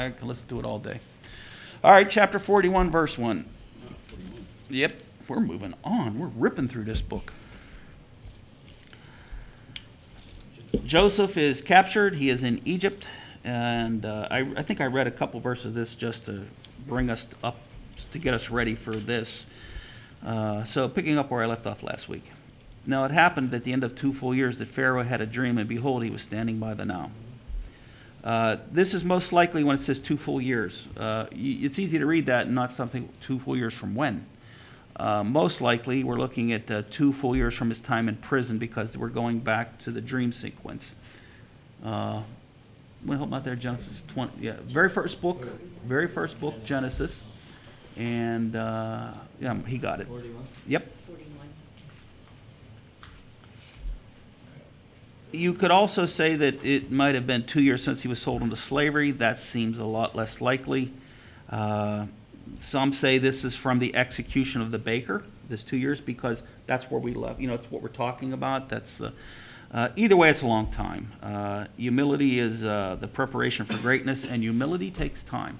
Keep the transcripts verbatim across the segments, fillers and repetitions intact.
I can listen to it all day. All right, chapter forty-one, verse one. Yep, we're moving on. We're ripping through this book. Joseph is captured. He is in Egypt. And uh, I, I think I read a couple verses of this just to bring us up, to get us ready for this. Uh, so picking up where I left off last week. Now it happened at the end of two full years that Pharaoh had a dream, and behold, he was standing by the Nile. Uh, this is most likely when it says two full years. Uh, it's easy to read that and not something two full years from when. Uh, most likely we're looking at uh, two full years from his time in prison, because we're going back to the dream sequence. Uh, want to help out there, Genesis twenty? Yeah, very first book, very first book, Genesis, and uh, yeah, he got it. Yep. You could also say that it might have been two years since he was sold into slavery. That seems a lot less likely. Uh, some say this is from the execution of the baker, this two years, because that's where we left. You know, it's what we're talking about. That's uh, uh, either way, it's a long time. Uh, humility is uh, the preparation for greatness, and humility takes time.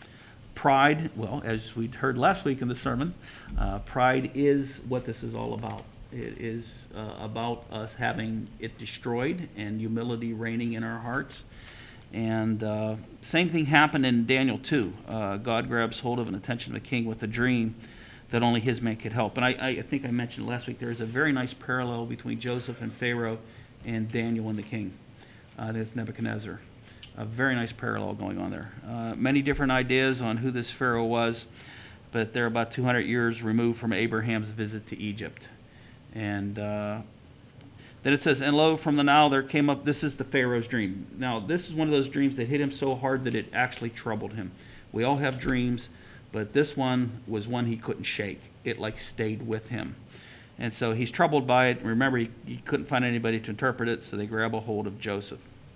Pride, well, as we heard last week in the sermon, uh, pride is what this is all about. It is uh, about us having it destroyed and humility reigning in our hearts. And uh, same thing happened in Daniel two. Uh, God grabs hold of an attention of a king with a dream that only his man could help. And I, I think I mentioned last week, there is a very nice parallel between Joseph and Pharaoh and Daniel and the king. Uh, there's Nebuchadnezzar. A very nice parallel going on there. Uh, many different ideas on who this Pharaoh was, but they're about two hundred years removed from Abraham's visit to Egypt. And uh, then it says, and lo, from the Nile there came up, this is the Pharaoh's dream. Now, this is one of those dreams that hit him so hard that it actually troubled him. We all have dreams, but this one was one he couldn't shake. It like stayed with him. And so he's troubled by it. Remember, he, he couldn't find anybody to interpret it, so they grab a hold of Joseph.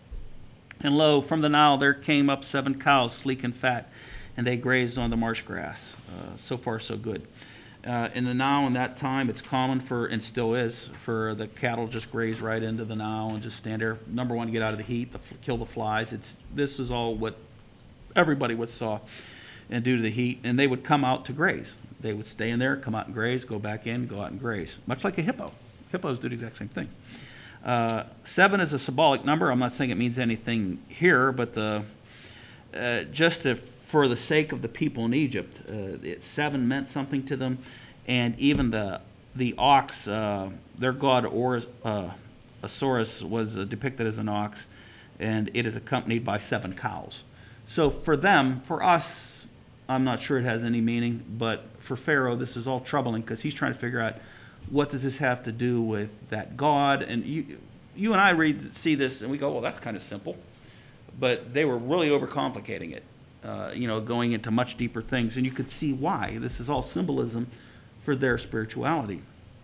And lo, from the Nile there came up seven cows, sleek and fat, and they grazed on the marsh grass. Uh, so far, so good. Uh, in the Nile in that time, it's common for, and still is, for the cattle just graze right into the Nile and just stand there. Number one, get out of the heat, the, kill the flies. It's This is all what everybody would saw, and due to the heat, and they would come out to graze. They would stay in there, come out and graze, go back in, go out and graze, much like a hippo. Hippos do the exact same thing. Uh, seven is a symbolic number. I'm not saying it means anything here, but the uh, just to for the sake of the people in Egypt, uh, it, seven meant something to them, and even the the ox, uh, their god or uh, Osiris was uh, depicted as an ox, and it is accompanied by seven cows. So for them, for us, I'm not sure it has any meaning, but for Pharaoh, this is all troubling because he's trying to figure out what does this have to do with that god. And you, you and I read see this, and we go, well, that's kind of simple, but they were really overcomplicating it. Uh, you know, going into much deeper things, and you could see why. This is all symbolism for their spirituality.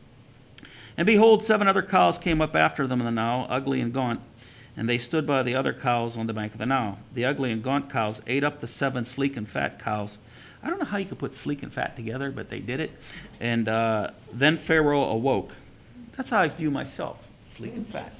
And behold, seven other cows came up after them in the Nile, ugly and gaunt, and they stood by the other cows on the bank of the Nile. The ugly and gaunt cows ate up the seven sleek and fat cows. I don't know how you could put sleek and fat together, but they did it. And uh, then Pharaoh awoke. That's how I view myself, sleek and fat.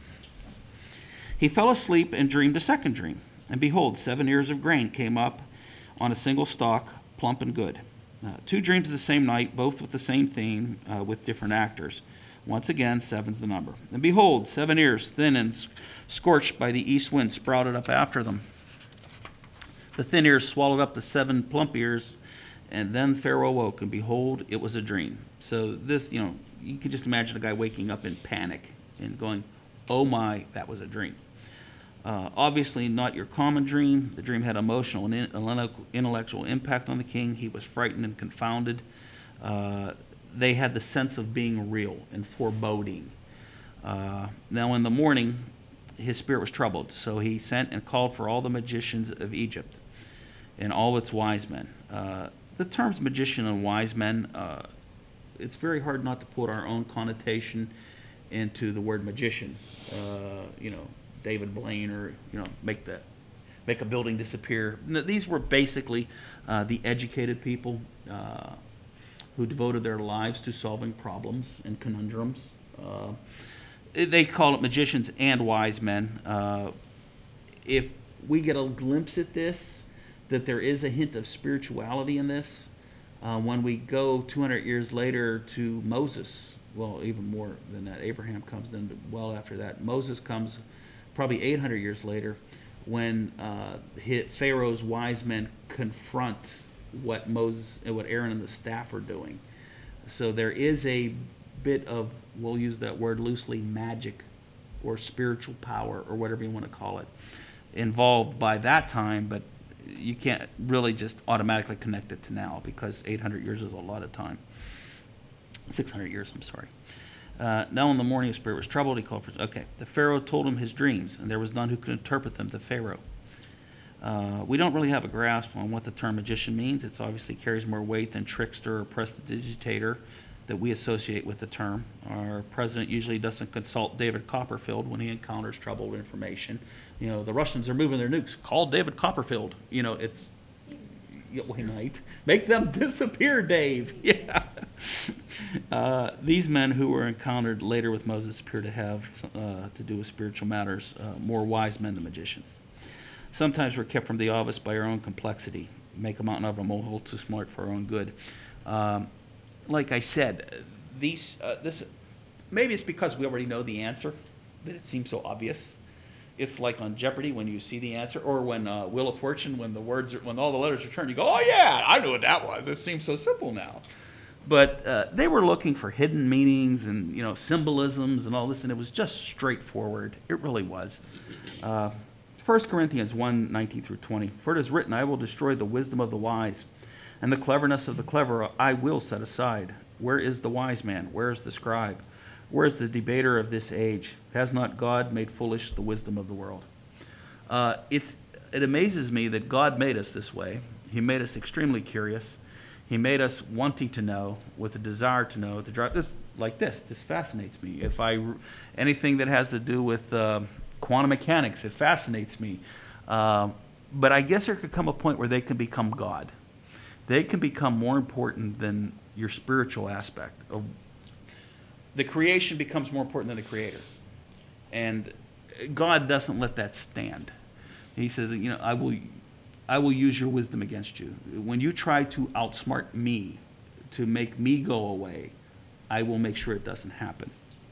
He fell asleep and dreamed a second dream. And behold, seven ears of grain came up on a single stalk, plump and good. Uh, two dreams of the same night, both with the same theme, uh, with different actors. Once again, seven's the number. And behold, seven ears, thin and sc- scorched by the east wind, sprouted up after them. The thin ears swallowed up the seven plump ears, and then Pharaoh awoke, and behold, it was a dream. So this, you know, you can just imagine a guy waking up in panic and going, oh my, that was a dream. Uh, obviously not your common dream. The dream had emotional and in- intellectual impact on the king. He was frightened and confounded. Uh, they had the sense of being real and foreboding. Uh, now in the morning, his spirit was troubled, so he sent and called for all the magicians of Egypt and all its wise men. Uh, the terms magician and wise men, uh, it's very hard not to put our own connotation into the word magician. Uh, you know, David Blaine, or you know, make the make a building disappear. These were basically uh, the educated people uh, who devoted their lives to solving problems and conundrums. Uh, they call it magicians and wise men. Uh, if we get a glimpse at this, that there is a hint of spirituality in this. Uh, when we go two hundred years later to Moses, well, even more than that, Abraham comes then well after that. Moses comes probably eight hundred years later when uh, hit Pharaoh's wise men confront what Moses, what Aaron and the staff are doing. So there is a bit of, we'll use that word loosely, magic or spiritual power or whatever you want to call it, involved by that time, but you can't really just automatically connect it to now because eight hundred years is a lot of time. six hundred years, I'm sorry. Uh, now in the morning his spirit was troubled. He called for, okay, the Pharaoh told him his dreams, and there was none who could interpret them to Pharaoh. Uh, we don't really have a grasp on what the term magician means. It obviously carries more weight than trickster or prestidigitator that we associate with the term. Our president usually doesn't consult David Copperfield when he encounters troubled information. You know, the Russians are moving their nukes. Call David Copperfield. You know, it's, yeah, we might. Make them disappear, Dave. Yeah. Uh, these men who were encountered later with Moses appear to have uh, to do with spiritual matters, uh, more wise men than magicians. Sometimes we're kept from the obvious by our own complexity. Make a mountain out of a molehill too smart for our own good. Um, like I said, these uh, this maybe it's because we already know the answer that it seems so obvious. It's like on Jeopardy when you see the answer, or when uh, Wheel of Fortune, when the words are, when all the letters are turned, you go, "Oh yeah, I knew what that was." It seems so simple now. But uh, they were looking for hidden meanings and, you know, symbolisms and all this, and it was just straightforward. It really was. Uh, First Corinthians one, nineteen through twenty. For it is written, I will destroy the wisdom of the wise, and the cleverness of the clever I will set aside. Where is the wise man? Where is the scribe? Where is the debater of this age? Has not God made foolish the wisdom of the world? Uh, it's, it amazes me that God made us this way. He made us extremely curious. He made us wanting to know, with a desire to know, to drive this like this. This fascinates me. If I anything that has to do with uh, quantum mechanics, it fascinates me. Uh, but I guess there could come a point where they can become God. They can become more important than your spiritual aspect. Of, the creation becomes more important than the creator, and God doesn't let that stand. He says, you know, I will. I will use your wisdom against you. When you try to outsmart me, to make me go away, I will make sure it doesn't happen.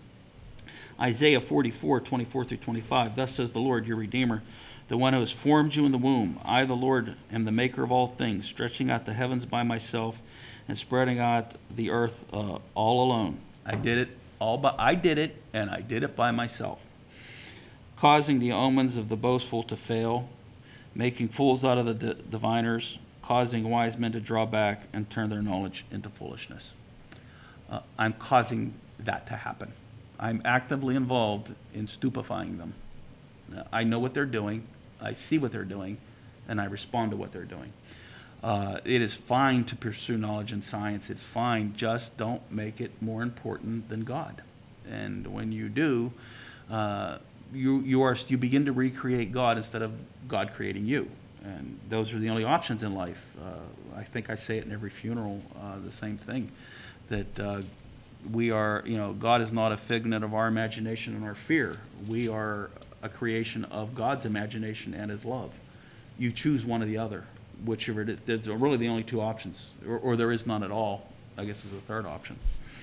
Isaiah forty-four, twenty-four through twenty-five, thus says the Lord, your Redeemer, the one who has formed you in the womb. I, the Lord, am the maker of all things, stretching out the heavens by myself and spreading out the earth uh, all alone. I did it all by, I did it, and I did it by myself, causing the omens of the boastful to fail, making fools out of the d- diviners, causing wise men to draw back and turn their knowledge into foolishness. Uh, I'm causing that to happen. I'm actively involved in stupefying them. Uh, I know what they're doing, I see what they're doing, and I respond to what they're doing. Uh, it is fine to pursue knowledge and science. It's fine, just don't make it more important than God. And when you do, uh, You you are you begin to recreate God instead of God creating you, and those are the only options in life. Uh, I think I say it in every funeral, uh, the same thing, that uh, we are, you know, God is not a figment of our imagination and our fear. We are a creation of God's imagination and His love. You choose one or the other, whichever it is. There's really the only two options, or, or there is none at all. I guess is the third option.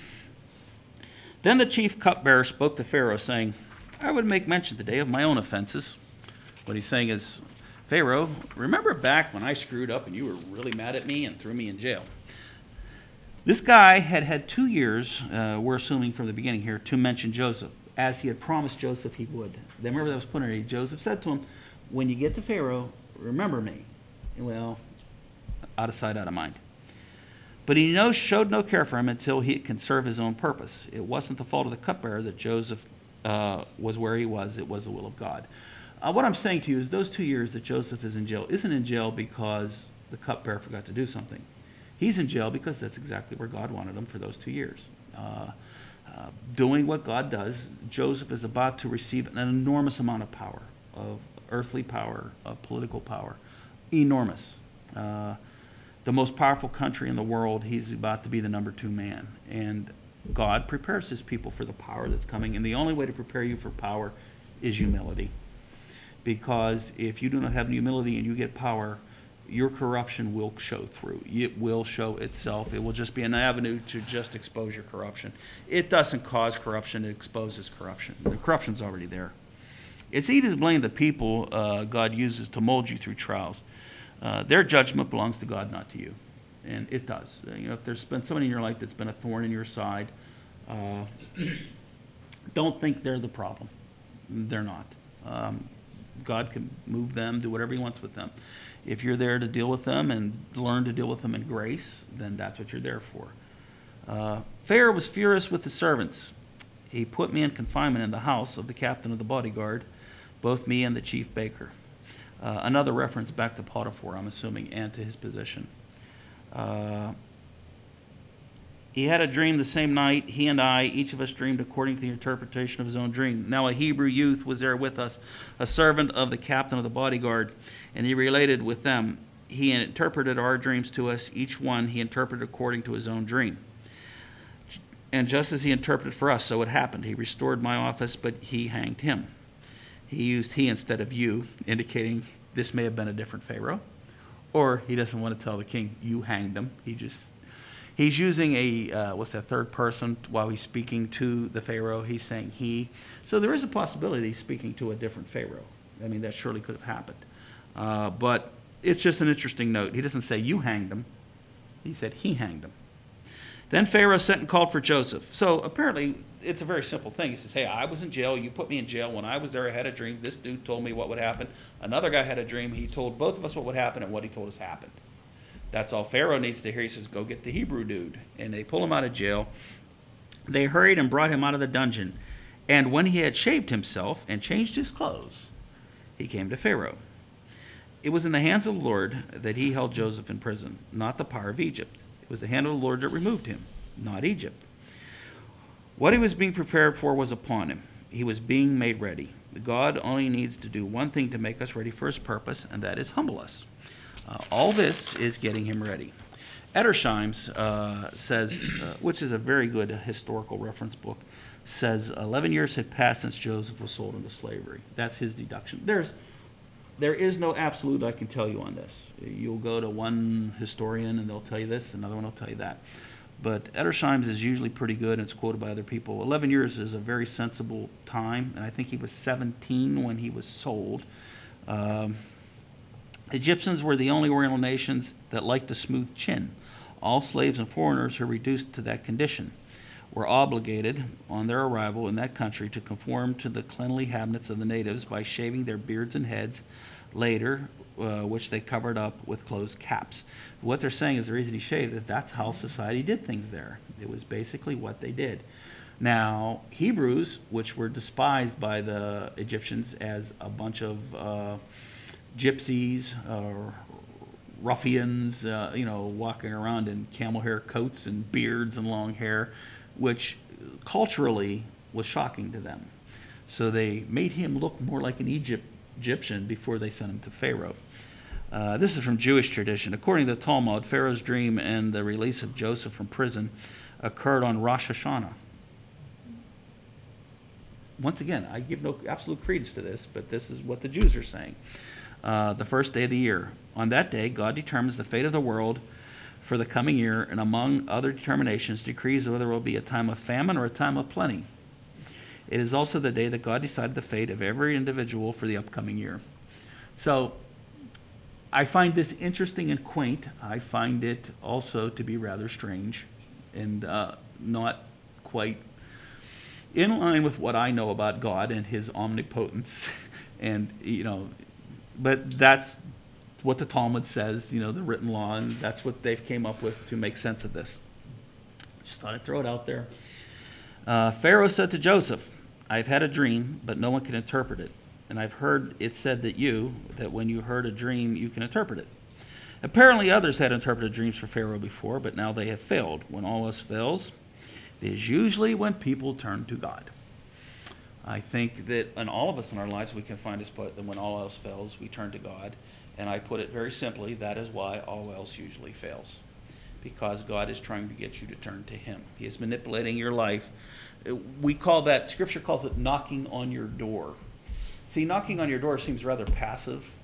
Then the chief cupbearer spoke to Pharaoh, saying, I would make mention today of my own offenses. What he's saying is, Pharaoh, remember back when I screwed up and you were really mad at me and threw me in jail? This guy had had two years, uh, we're assuming from the beginning here, to mention Joseph, as he had promised Joseph he would. Then remember that was put in it. Joseph said to him, when you get to Pharaoh, remember me. Well, out of sight, out of mind. But he no, showed no care for him until he can serve his own purpose. It wasn't the fault of the cupbearer that Joseph Uh, was where he was. It was the will of God. Uh, what I'm saying to you is those two years that Joseph is in jail isn't in jail because the cupbearer forgot to do something. He's in jail because that's exactly where God wanted him for those two years. Uh, uh, doing what God does, Joseph is about to receive an enormous amount of power, of earthly power, of political power. Enormous. Uh, the most powerful country in the world, he's about to be the number two man. And God prepares his people for the power that's coming, and the only way to prepare you for power is humility. Because if you do not have humility and you get power, your corruption will show through. It will show itself. It will just be an avenue to just expose your corruption. It doesn't cause corruption, it exposes corruption. The corruption's already there. It's easy to blame the people uh, God uses to mold you through trials. Uh, their judgment belongs to God, not to you. And it does. Uh, you know, if there's been somebody in your life that's been a thorn in your side, uh, don't think they're the problem. They're not. Um, God can move them, do whatever he wants with them. If you're there to deal with them and learn to deal with them in grace, then that's what you're there for. Uh, Pharaoh was furious with his servants. He put me in confinement in the house of the captain of the bodyguard, both me and the chief baker. Uh, another reference back to Potiphar, I'm assuming, and to his position. Uh, he had a dream the same night. He and I, each of us dreamed according to the interpretation of his own dream. Now a Hebrew youth was there with us, a servant of the captain of the bodyguard, and he related with them. He interpreted our dreams to us. Each one he interpreted according to his own dream. And just as he interpreted for us, so it happened. He restored my office, but he hanged him. He used he instead of you, indicating this may have been a different Pharaoh. Or he doesn't want to tell the king, you hanged him. He just, he's using a, uh, what's that, third person while he's speaking to the Pharaoh. He's saying he. So there is a possibility he's speaking to a different Pharaoh. I mean, that surely could have happened. Uh, but it's just an interesting note. He doesn't say you hanged him. He said he hanged him. Then Pharaoh sent and called for Joseph. So apparently it's a very simple thing. He says, hey, I was in jail. You put me in jail. When I was there, I had a dream. This dude told me what would happen. Another guy had a dream. He told both of us what would happen, and what he told us happened. That's all Pharaoh needs to hear. He says, go get the Hebrew dude. And they pull him out of jail. They hurried and brought him out of the dungeon. And when he had shaved himself and changed his clothes, he came to Pharaoh. It was in the hands of the Lord that he held Joseph in prison, not the power of Egypt. It was the hand of the Lord that removed him, not Egypt. What he was being prepared for was upon him. He was being made ready. God only needs to do one thing to make us ready for his purpose, and that is humble us. Uh, all this is getting him ready. Edersheim's uh, says, uh, which is a very good historical reference book, says eleven years had passed since Joseph was sold into slavery. That's his deduction. There's There is no absolute I can tell you on this. You'll go to one historian and they'll tell you this, another one will tell you that. But Edersheim's is usually pretty good, and it's quoted by other people. eleven years is a very sensible time, and I think he was seventeen when he was sold. Um, Egyptians were the only Oriental nations that liked a smooth chin. All slaves and foreigners who were reduced to that condition were obligated, on their arrival in that country, to conform to the cleanly habits of the natives by shaving their beards and heads, later, uh, which they covered up with closed caps. What they're saying is the reason he shaved is that's how society did things there. It was basically what they did. Now, Hebrews, which were despised by the Egyptians as a bunch of uh, gypsies or ruffians, uh, you know, walking around in camel hair coats and beards and long hair, which culturally was shocking to them. So they made him look more like an Egypt, Egyptian before they sent him to Pharaoh. Uh, this is from Jewish tradition. According to the Talmud, Pharaoh's dream and the release of Joseph from prison occurred on Rosh Hashanah. Once again, I give no absolute credence to this, but this is what the Jews are saying. Uh, the first day of the year. On that day, God determines the fate of the world for the coming year, and among other determinations, decrees whether there will be a time of famine or a time of plenty. It is also the day that God decided the fate of every individual for the upcoming year. So I find this interesting and quaint. I find it also to be rather strange and uh, not quite in line with what I know about God and his omnipotence. And, you know, but that's what the Talmud says, you know, the written law, and that's what they've came up with to make sense of this. Just thought I'd throw it out there. Uh, Pharaoh said to Joseph, I've had a dream, but no one can interpret it. And I've heard it said that you, that when you heard a dream, you can interpret it. Apparently others had interpreted dreams for Pharaoh before, but now they have failed. When all else fails, it is usually when people turn to God. I think that in all of us in our lives, we can find a spot that when all else fails, we turn to God. And I put it very simply, that is why all else usually fails. Because God is trying to get you to turn to him. He is manipulating your life. We call that, Scripture calls it knocking on your door. See, knocking on your door seems rather passive.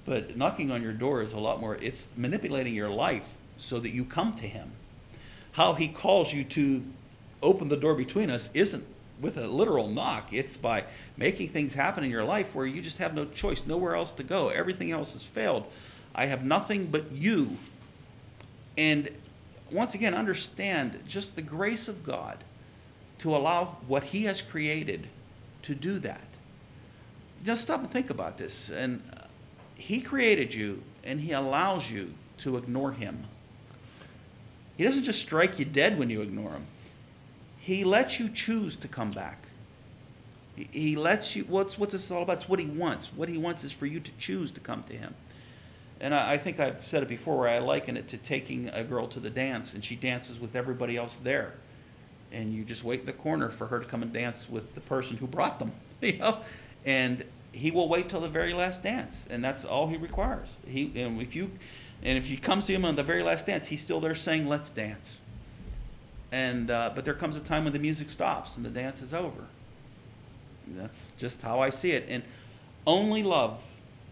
But knocking on your door is a lot more, it's manipulating your life so that you come to him. How he calls you to open the door between us isn't with a literal knock. It's by making things happen in your life where you just have no choice, nowhere else to go. Everything else has failed. I have nothing but you. And once again, understand just the grace of God to allow what he has created to do that. Just stop and think about this. And he created you, and he allows you to ignore him. He doesn't just strike you dead when you ignore him. He lets you choose to come back. He lets you, what's, what's this all about? It's what he wants. What he wants is for you to choose to come to him. And I, I think I've said it before where I liken it to taking a girl to the dance, and she dances with everybody else there. And you just wait in the corner for her to come and dance with the person who brought them. You know? And he will wait till the very last dance, and that's all he requires. He, and if you, and if you come see him on the very last dance, he's still there saying, "Let's dance." And uh, but there comes a time when the music stops and the dance is over. That's just how I see it. And only love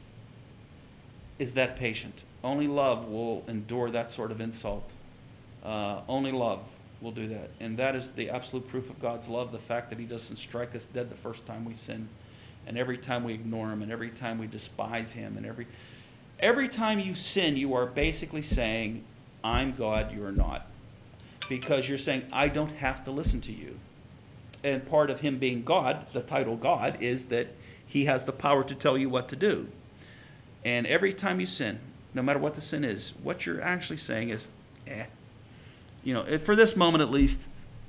is that patient. Only love will endure that sort of insult. Uh, only love will do that, and that is the absolute proof of God's love: the fact that he doesn't strike us dead the first time we sin. And every time we ignore him, and every time we despise him, and every every time you sin, you are basically saying, "I'm God, you are not." Because you're saying, "I don't have to listen to you." And part of him being God, the title God, is that he has the power to tell you what to do. And every time you sin, no matter what the sin is, what you're actually saying is, eh. You know, for this moment at least.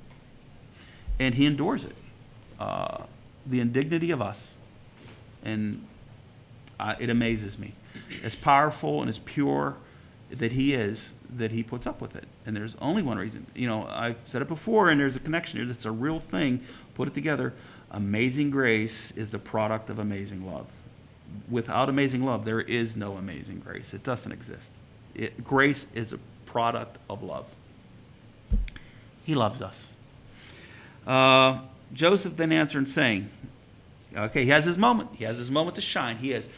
And he endures it. Uh, the indignity of us. And uh, it amazes me. As powerful and as pure that he is, that he puts up with it. And there's only one reason. You know, I've said it before, and there's a connection here. That's a real thing. Put it together. Amazing grace is the product of amazing love. Without amazing love, there is no amazing grace. It doesn't exist. It, grace is a product of love. He loves us. Uh, Joseph then answered saying, okay, he has his moment. He has his moment to shine. He has,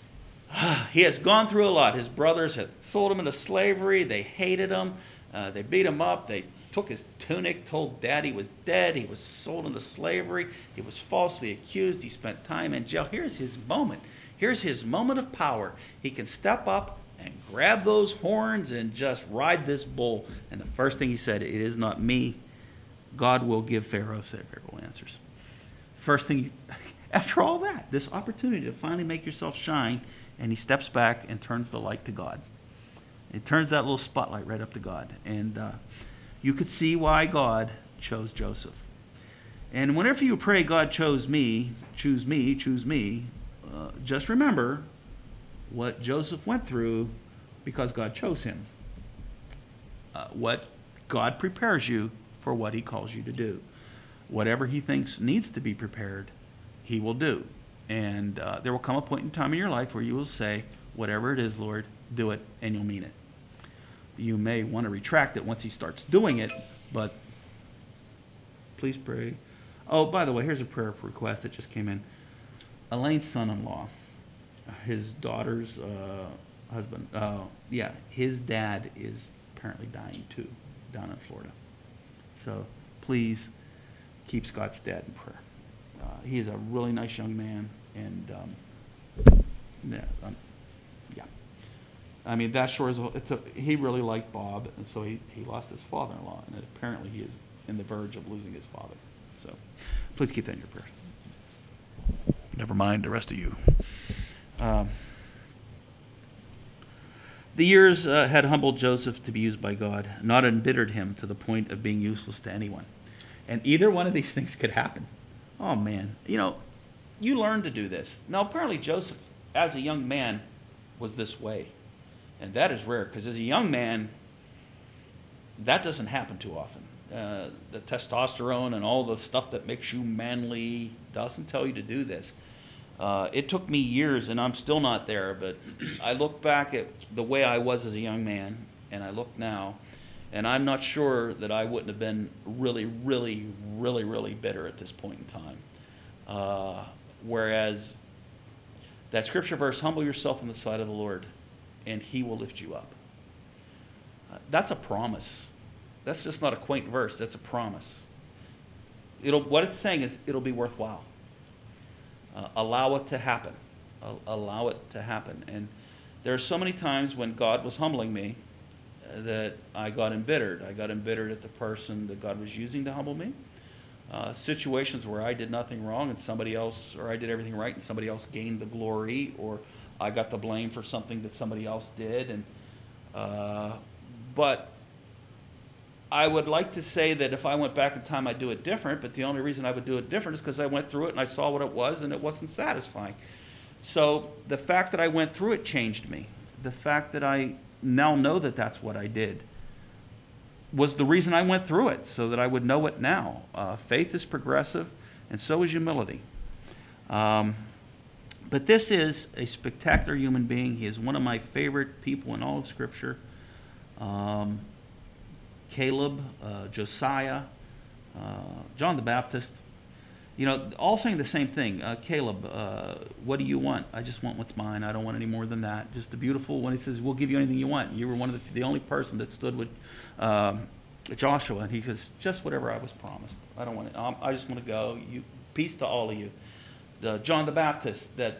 he has gone through a lot. His brothers had sold him into slavery. They hated him. Uh, they beat him up. They took his tunic, told dad he was dead. He was sold into slavery. He was falsely accused. He spent time in jail. Here's his moment. Here's his moment of power. He can step up and grab those horns and just ride this bull. And the first thing he said, "It is not me. God will give Pharaoh favorable answers." First thing, he, after all that, this opportunity to finally make yourself shine, and he steps back and turns the light to God. It turns that little spotlight right up to God. And uh, you could see why God chose Joseph. And whenever you pray, "God chose me, choose me, choose me," uh, just remember what Joseph went through because God chose him. Uh, what God prepares you for what he calls you to do. Whatever he thinks needs to be prepared, he will do. And uh, there will come a point in time in your life where you will say, "Whatever it is, Lord, do it," and you'll mean it. You may want to retract it once he starts doing it, but please pray. Oh, by the way, here's a prayer request that just came in. Elaine's son-in-law, his daughter's uh, husband, uh, yeah, his dad is apparently dying too, down in Florida. So please keep Scott's dad in prayer. Uh, he is a really nice young man, and um, yeah, um, yeah. I mean, that sure is, a, it's a, he really liked Bob, and so he, he lost his father-in-law, and apparently he is in the verge of losing his father. So please keep that in your prayers. Never mind the rest of you. Um, the years uh, had humbled Joseph to be used by God, not embittered him to the point of being useless to anyone. And either one of these things could happen. Oh, man. You know, you learn to do this. Now, apparently Joseph, as a young man, was this way. And that is rare, because as a young man, that doesn't happen too often. Uh, the testosterone and all the stuff that makes you manly doesn't tell you to do this. Uh, it took me years, and I'm still not there, but I look back at the way I was as a young man, and I look now, and I'm not sure that I wouldn't have been really, really, really, really bitter at this point in time. Uh, whereas That scripture verse, humble yourself in the sight of the Lord, and he will lift you up. Uh, that's a promise. That's just not a quaint verse. That's a promise. It'll, what it's saying is it'll be worthwhile. Uh, allow it to happen. Uh, allow it to happen. And there are so many times when God was humbling me uh, that I got embittered. I got embittered at the person that God was using to humble me. Uh, situations where I did nothing wrong and somebody else, or I did everything right and somebody else gained the glory, or I got the blame for something that somebody else did. And uh, but I would like to say that if I went back in time, I'd do it different, but the only reason I would do it different is because I went through it and I saw what it was and it wasn't satisfying. So the fact that I went through it changed me. The fact that I now know that that's what I did was the reason I went through it, so that I would know it now. Uh, faith is progressive, and so is humility. Um, but this is a spectacular human being. He is one of my favorite people in all of Scripture. Um, Caleb, uh, Josiah, uh, John the Baptist, you know, all saying the same thing. Uh, Caleb, uh, what do you want? I just want what's mine. I don't want any more than that. Just the beautiful, when he says, we'll give you anything you want. You were one of the, the only person that stood with uh, Joshua, and he says, just whatever I was promised. I don't want it. Um, I just want to go. You, peace to all of you. Uh, John the Baptist, that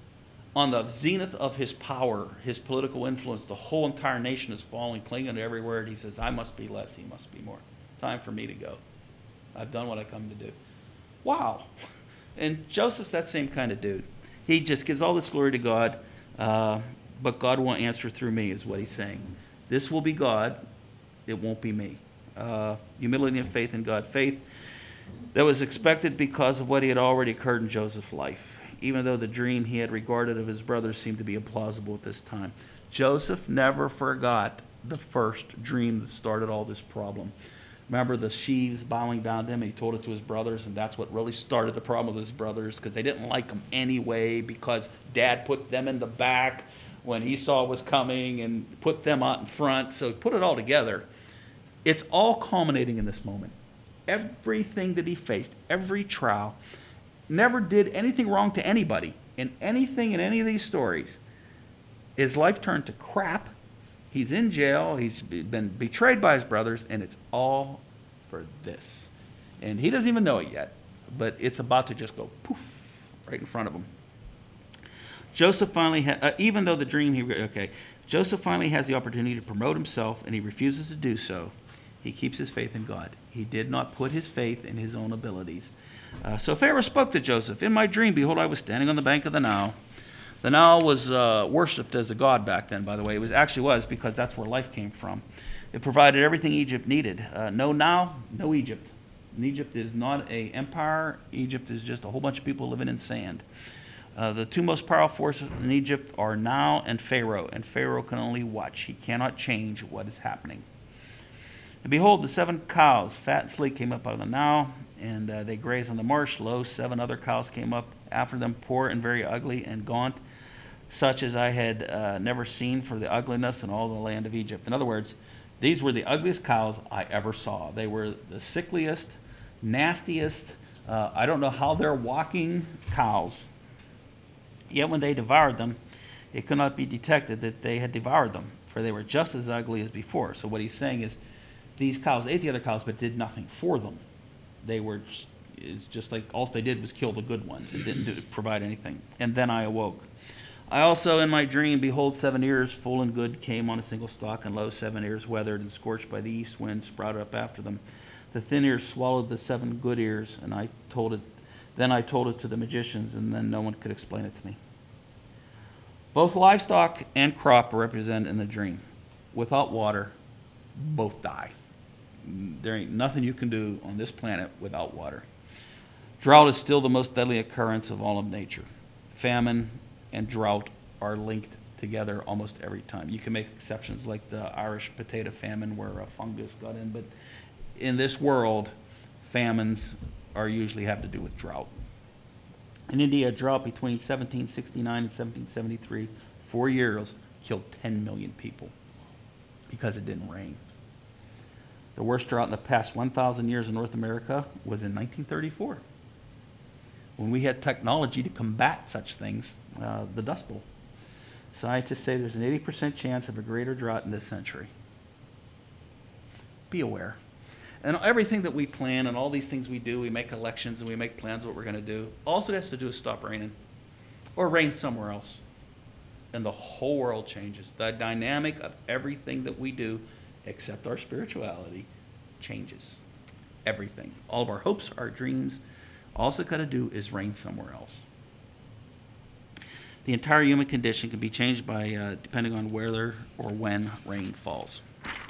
on the zenith of his power, his political influence, the whole entire nation is falling, clinging to every word. He says, I must be less, he must be more. Time for me to go. I've done what I come to do. Wow. And Joseph's that same kind of dude. He just gives all this glory to God, uh, but God won't answer through me, is what he's saying. This will be God, it won't be me. Uh, humility and faith in God. Faith that was expected because of what he had already occurred in Joseph's life, even though the dream he had regarded of his brothers seemed to be implausible at this time. Joseph never forgot the first dream that started all this problem. Remember the sheaves bowing down to him, and he told it to his brothers, and that's what really started the problem with his brothers, because they didn't like him anyway, because Dad put them in the back when Esau was coming and put them out in front. So he put it all together. It's all culminating in this moment. Everything that he faced, every trial, never did anything wrong to anybody. In anything in any of these stories, his life turned to crap. He's in jail. He's been betrayed by his brothers, and it's all for this. And he doesn't even know it yet, but it's about to just go poof right in front of him. Joseph finally, ha- uh, even though the dream he, re- okay, Joseph finally has the opportunity to promote himself, and he refuses to do so. He keeps his faith in God. He did not put his faith in his own abilities. Uh, so Pharaoh spoke to Joseph. In my dream, behold, I was standing on the bank of the Nile. The Nile was uh, worshipped as a god back then, by the way. It was actually was because that's where life came from. It provided everything Egypt needed. Uh, no Nile, no Egypt. And Egypt is not an empire. Egypt is just a whole bunch of people living in sand. Uh, the two most powerful forces in Egypt are Nile and Pharaoh, and Pharaoh can only watch. He cannot change what is happening. And behold, the seven cows, fat and sleek, came up out of the Nile, and uh, they grazed on the marsh. Lo, seven other cows came up after them, poor and very ugly and gaunt, such as I had uh, never seen for the ugliness in all the land of Egypt. In other words, these were the ugliest cows I ever saw. They were the sickliest, nastiest, uh, I don't know how they're walking cows. Yet when they devoured them, it could not be detected that they had devoured them, for they were just as ugly as before. So what he's saying is, these cows ate the other cows but did nothing for them. They were just, it's just like all they did was kill the good ones and didn't do, provide anything. And then I awoke. I also in my dream, behold, seven ears full and good came on a single stalk, and lo, seven ears weathered and scorched by the east wind sprouted up after them. The thin ears swallowed the seven good ears, and I told it. Then I told it to the magicians, and then no one could explain it to me. Both livestock and crop are represented in the dream. Without water, both die. There ain't nothing you can do on this planet without water. Drought is still the most deadly occurrence of all of nature. Famine and drought are linked together almost every time. You can make exceptions like the Irish potato famine where a fungus got in, but in this world, famines are usually have to do with drought. In India, a drought between seventeen sixty-nine and seventeen seventy-three, four years, killed ten million people because it didn't rain. The worst drought in the past one thousand years in North America was in nineteen thirty-four. when we had technology to combat such things, uh, the Dust Bowl. Scientists say there's an eighty percent chance of a greater drought in this century. Be aware. And everything that we plan and all these things we do, we make elections and we make plans what we're going to do. All it has to do is stop raining or rain somewhere else. And the whole world changes. The dynamic of everything that we do, except our spirituality, changes. Everything. All of our hopes, our dreams, all it's got to do is rain somewhere else. The entire human condition can be changed by uh, depending on whether or when rain falls.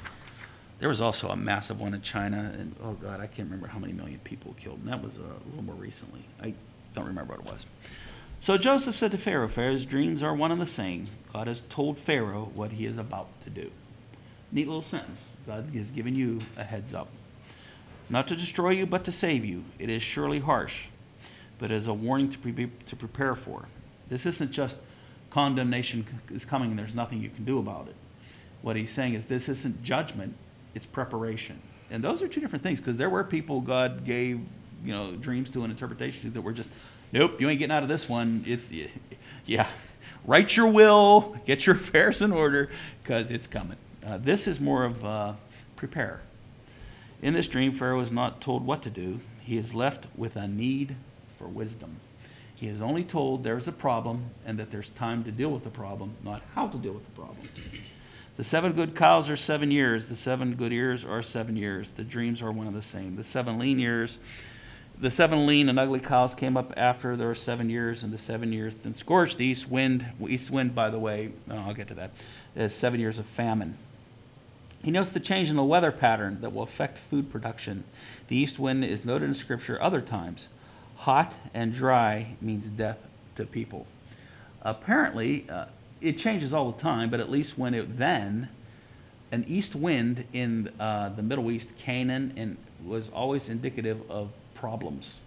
There was also a massive one in China, and oh God, I can't remember how many million people killed, and that was uh, a little more recently. I don't remember what it was. So Joseph said to Pharaoh, Pharaoh's dreams are one and the same. God has told Pharaoh what he is about to do. Neat little sentence. God has given you a heads up. Not to destroy you, but to save you. It is surely harsh, but as a warning to, pre- to prepare for. This isn't just condemnation is coming and there's nothing you can do about it. What he's saying is this isn't judgment, it's preparation. And those are two different things, because there were people God gave, you know, dreams to and interpretations to that were just, nope, you ain't getting out of this one. It's, yeah, write your will, get your affairs in order, because it's coming. Uh, this is more of uh, prepare. In this dream, Pharaoh is not told what to do. He is left with a need for wisdom. He is only told there's a problem and that there's time to deal with the problem, not how to deal with the problem. The seven good cows are seven years. The seven good ears are seven years. The dreams are one and the same. The seven lean years, the seven lean and ugly cows came up after there were seven years, and the seven years then scorched the east wind. East wind, by the way, oh, I'll get to that, is seven years of famine. He notes the change in the weather pattern that will affect food production. The east wind is noted in Scripture other times. Hot and dry means death to people. Apparently, uh, it changes all the time, but at least when it then, an east wind in uh, the Middle East, Canaan, and was always indicative of problems,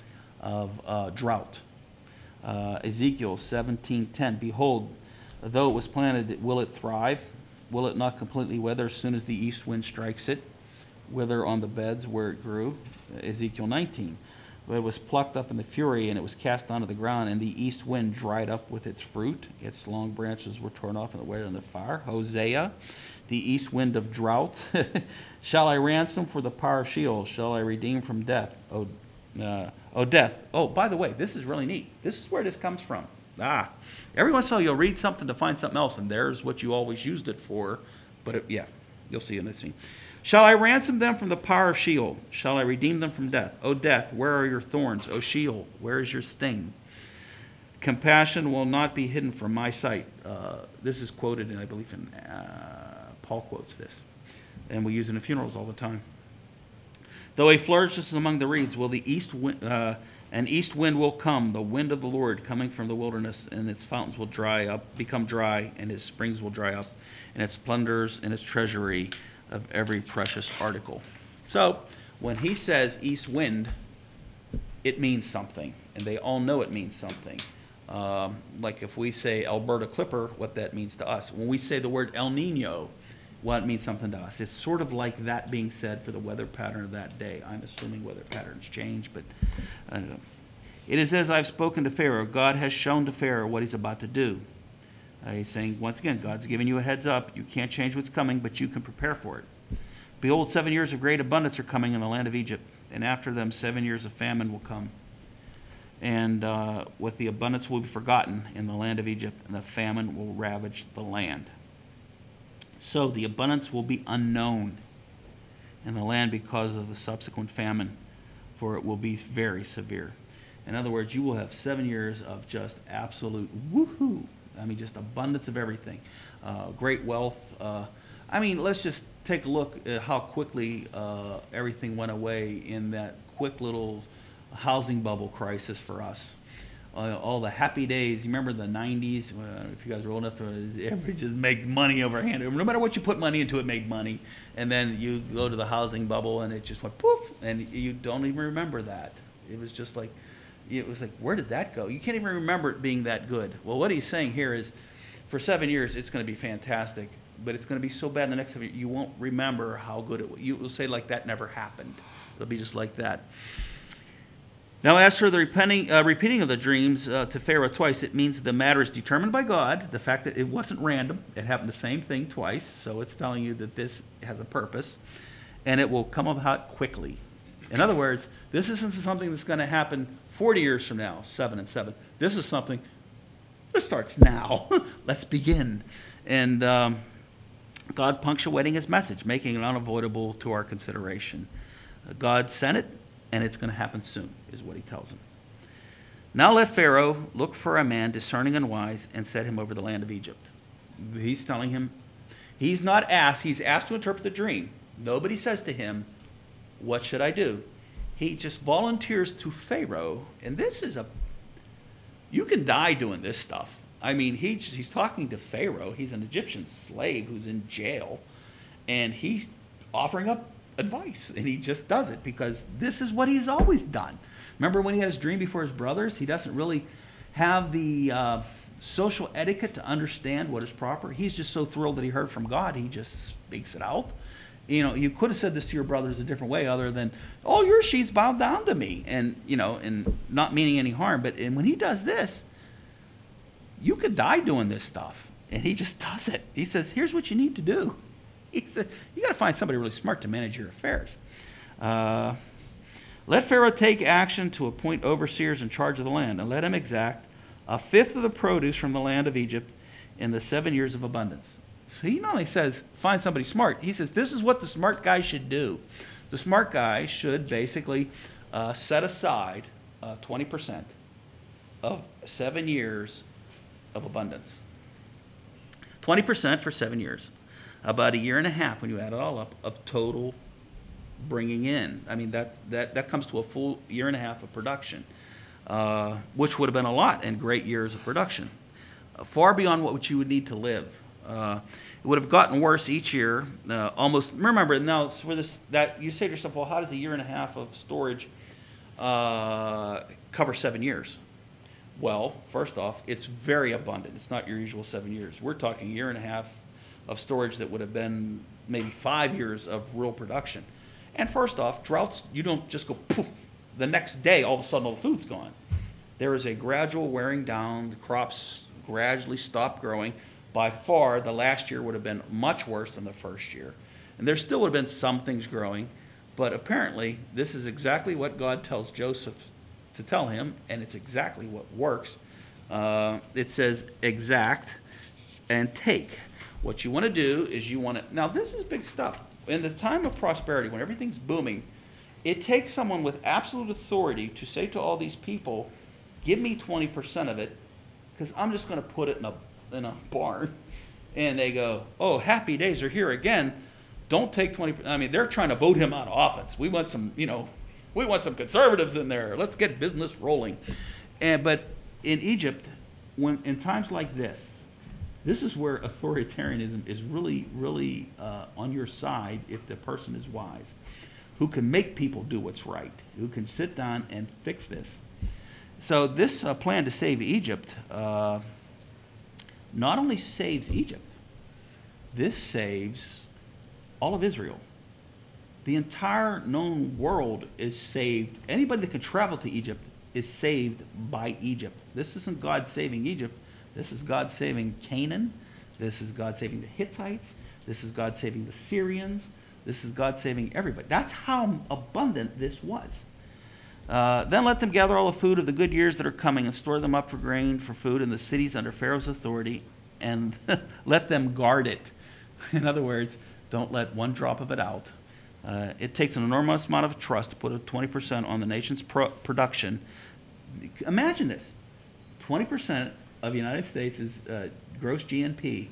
of uh, drought. Uh, Ezekiel seventeen ten, behold, though it was planted, will it thrive? Will it not completely wither as soon as the east wind strikes it? Wither on the beds where it grew? Ezekiel nineteen. But it was plucked up in the fury, and it was cast onto the ground, and the east wind dried up with its fruit. Its long branches were torn off and wet in the fire. Hosea, the east wind of drought. Shall I ransom for the power of Sheol? Shall I redeem from death? Oh, uh, oh, death. Oh, by the way, this is really neat. This is where this comes from. Ah, every once in a while you'll read something to find something else, and there's what you always used it for. But it, yeah, you'll see in this scene. Shall I ransom them from the power of Sheol? Shall I redeem them from death? O death, where are your thorns? O Sheol, where is your sting? Compassion will not be hidden from my sight. Uh, this is quoted, and I believe in uh, Paul quotes this, and we use it in funerals all the time. Though he flourishes among the reeds, will the east wind, uh, an east wind will come, the wind of the Lord coming from the wilderness, and its fountains will dry up, become dry, and its springs will dry up, and its plunders and its treasury of every precious article. So when he says east wind, it means something, and they all know it means something. Um, like if we say Alberta Clipper, what that means to us. When we say the word El Nino, what it means something to us. It's sort of like that being said for the weather pattern of that day. I'm assuming weather patterns change, but I don't know. It is as I've spoken to Pharaoh. God has shown to Pharaoh what he's about to do. Uh, he's saying, once again, God's giving you a heads up. You can't change what's coming, but you can prepare for it. Behold, seven years of great abundance are coming in the land of Egypt, and after them seven years of famine will come. And uh, with the abundance will be forgotten in the land of Egypt, and the famine will ravage the land. So the abundance will be unknown in the land because of the subsequent famine, for it will be very severe. In other words, you will have seven years of just absolute woohoo. I mean, just abundance of everything. Uh, great wealth. Uh, I mean, let's just take a look at how quickly uh, everything went away in that quick little housing bubble crisis for us. Uh, all the happy days. You remember the nineties? Uh, if you guys are old enough to, everybody just make money overhand. No matter what you put money into, it made money. And then you go to the housing bubble, and it just went poof, and you don't even remember that. It was just like, it was like, where did that go? You can't even remember it being that good. Well, what he's saying here is, for seven years, it's going to be fantastic, but it's going to be so bad in the next seven years, you won't remember how good it was. You will say, like, that never happened. It'll be just like that. Now, as for the repenting, uh, repeating of the dreams uh, to Pharaoh twice, it means the matter is determined by God. The fact that it wasn't random, it happened the same thing twice, so it's telling you that this has a purpose, and it will come about quickly. In other words, this isn't something that's going to happen forty years from now, seven and seven. This is something that starts now. Let's begin. And um, God punctuating his message, making it unavoidable to our consideration. Uh, God sent it, and it's going to happen soon, is what he tells him. Now let Pharaoh look for a man discerning and wise and set him over the land of Egypt. He's telling him, he's not asked, he's asked to interpret the dream. Nobody says to him, what should I do? He just volunteers to Pharaoh, and this is a, you can die doing this stuff. I mean, he, he's talking to Pharaoh. He's an Egyptian slave who's in jail, and he's offering up advice, and he just does it because this is what he's always done. Remember when he had his dream before his brothers? He doesn't really have the uh, social etiquette to understand what is proper. He's just so thrilled that he heard from God, he just speaks it out. You know, you could have said this to your brothers a different way other than, oh, your sheets bowed down to me, and, you know, and not meaning any harm. But and when he does this, you could die doing this stuff, and he just does it. He says, here's what you need to do. He said, you got to find somebody really smart to manage your affairs. Uh, let Pharaoh take action to appoint overseers in charge of the land, and let him exact a fifth of the produce from the land of Egypt in the seven years of abundance. So he not only says, find somebody smart, he says, this is what the smart guy should do. The smart guy should basically uh, set aside uh, twenty percent of seven years of abundance. twenty percent for seven years. About a year and a half, when you add it all up, of total bringing in. I mean, that that, that comes to a full year and a half of production, uh, which would have been a lot and great years of production, uh, far beyond what you would need to live. Uh, it would have gotten worse each year. Uh, almost remember now for this that you say to yourself, well, how does a year and a half of storage uh, cover seven years? Well, first off, it's very abundant. It's not your usual seven years. We're talking a year and a half of storage that would have been maybe five years of real production. And first off, droughts, you don't just go poof, the next day all of a sudden all the food's gone. There is a gradual wearing down, the crops gradually stop growing. By far, the last year would have been much worse than the first year. And there still would have been some things growing, but apparently this is exactly what God tells Joseph to tell him, and it's exactly what works. Uh, it says exact and take. What you want to do is you want to, now this is big stuff. In the time of prosperity, when everything's booming, it takes someone with absolute authority to say to all these people, give me twenty percent of it, because I'm just going to put it in a, in a barn. And they go, oh, happy days are here again. Don't take twenty percent. I mean, they're trying to vote him out of office. We want some, you know, we want some conservatives in there. Let's get business rolling. And, but in Egypt, when in times like this, this is where authoritarianism is really, really uh, on your side if the person is wise, who can make people do what's right, who can sit down and fix this. So this uh, plan to save Egypt uh, not only saves Egypt, this saves all of Israel. The entire known world is saved. Anybody that can travel to Egypt is saved by Egypt. This isn't God saving Egypt. This is God saving Canaan. This is God saving the Hittites. This is God saving the Syrians. This is God saving everybody. That's how abundant this was. Uh, then let them gather all the food of the good years that are coming and store them up for grain, for food in the cities under Pharaoh's authority, and let them guard it. In other words, don't let one drop of it out. Uh, it takes an enormous amount of trust to put a twenty percent on the nation's pro- production. Imagine this. twenty percent of the United States' uh, gross G N P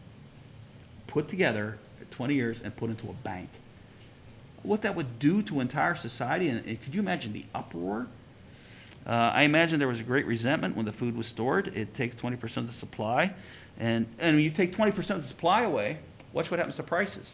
put together for twenty years and put into a bank. What that would do to entire society, and, and could you imagine the uproar? Uh, I imagine there was a great resentment when the food was stored. It takes twenty percent of the supply, and, and when you take twenty percent of the supply away, watch what happens to prices.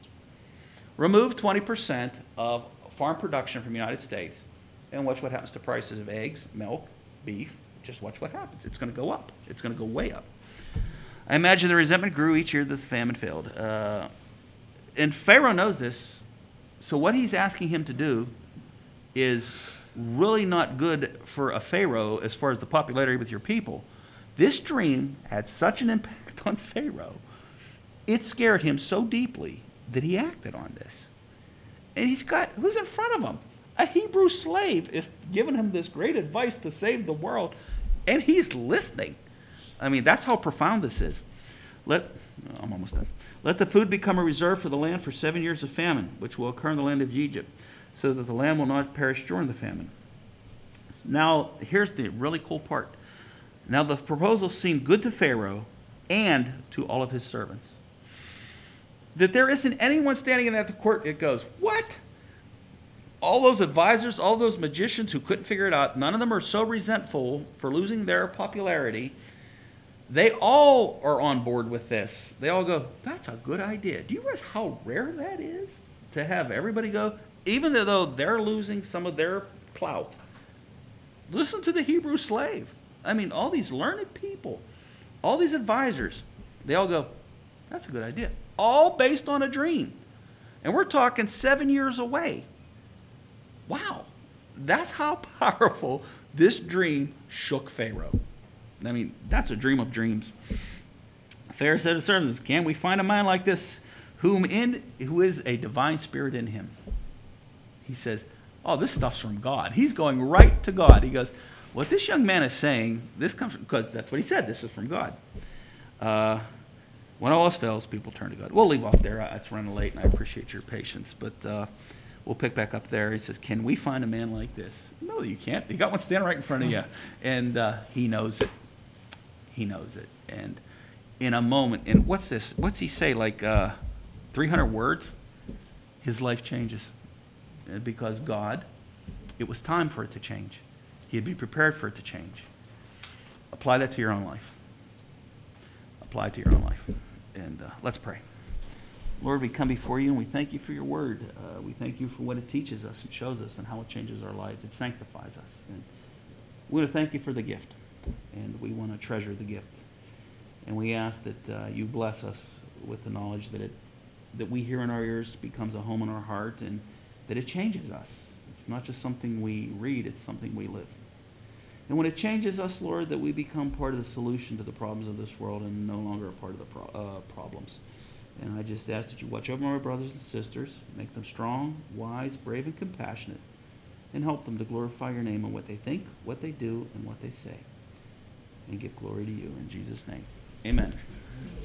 Remove twenty percent of farm production from the United States, and watch what happens to prices of eggs, milk, beef. Just watch what happens. It's going to go up. It's going to go way up. I imagine the resentment grew each year that the famine failed. Uh, and Pharaoh knows this, so what he's asking him to do is really not good for a Pharaoh as far as the popularity with your people. This dream had such an impact on Pharaoh. It scared him so deeply that he acted on this. And he's got, who's in front of him? A Hebrew slave is giving him this great advice to save the world, and he's listening. I mean, that's how profound this is. Let, I'm almost done. Let the food become a reserve for the land for seven years of famine, which will occur in the land of Egypt, so that the land will not perish during the famine. Now, here's the really cool part. Now, the proposal seemed good to Pharaoh and to all of his servants. That there isn't anyone standing in that court, it goes, what? All those advisors, all those magicians who couldn't figure it out, none of them are so resentful for losing their popularity. They all are on board with this. They all go, that's a good idea. Do you realize how rare that is to have everybody go, even though they're losing some of their clout? Listen to the Hebrew slave. I mean, all these learned people, all these advisors, they all go, that's a good idea. All based on a dream. And we're talking seven years away. Wow. That's how powerful this dream shook Pharaoh. I mean, that's a dream of dreams. Pharaoh said to his servants, can we find a man like this whom in, who is a divine spirit in him? He says, oh, this stuff's from God. He's going right to God. He goes, what this young man is saying, this comes from, because that's what he said, this is from God. Uh, when all else fails, people turn to God. We'll leave off there. It's running late, and I appreciate your patience. But uh, we'll pick back up there. He says, can we find a man like this? No, you can't. You got one standing right in front of you. And uh, he knows it. He knows it. And in a moment, and what's this? What's he say, like uh, three hundred words? His life changes. And because God, it was time for it to change. He'd be prepared for it to change. Apply that to your own life. Apply it to your own life. And uh, let's pray. Lord, we come before you and we thank you for your word. Uh, we thank you for what it teaches us and shows us and how it changes our lives. It sanctifies us. And we want to thank you for the gift. And we want to treasure the gift. And we ask that uh, you bless us with the knowledge that it that we hear in our ears becomes a home in our heart, and that it changes us. It's not just something we read, it's something we live. And when it changes us, Lord, that we become part of the solution to the problems of this world and no longer a part of the pro- uh, problems. And I just ask that you watch over my brothers and sisters, make them strong, wise, brave, and compassionate, and help them to glorify your name in what they think, what they do, and what they say. And give glory to you in Jesus' name. Amen.